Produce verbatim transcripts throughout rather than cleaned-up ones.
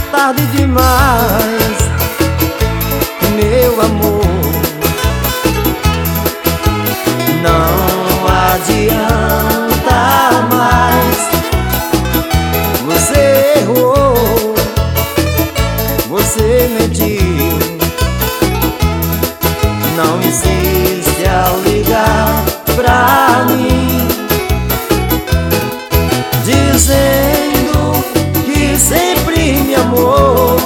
tarde demais, meu amor. Não adianta mais. Você errou, você mentiu. Não insiste ao ligar pra mim, dizendo que sempre me amou,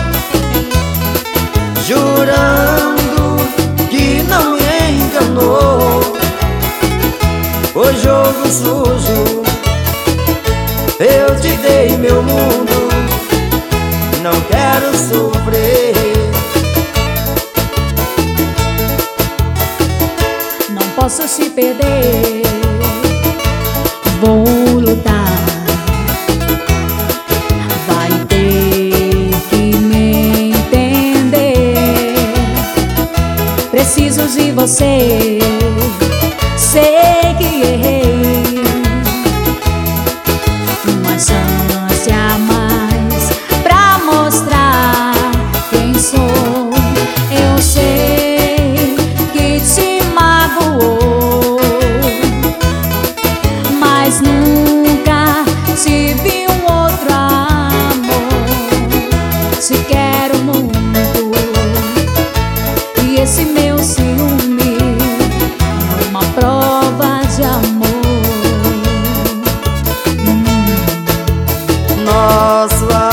jurando que não me enganou. O jogo sujo, eu te dei meu mundo, não quero sofrer. Não posso te perder, vou lutar. Vai ter que me entender. Preciso de você, sei que errei. Uma chance a mais pra mostrar quem sou. Eu sei que te magoou, mas nunca tive um outro amor. Te quero muito, e esse meu ciúme é uma prova de amor. Nosso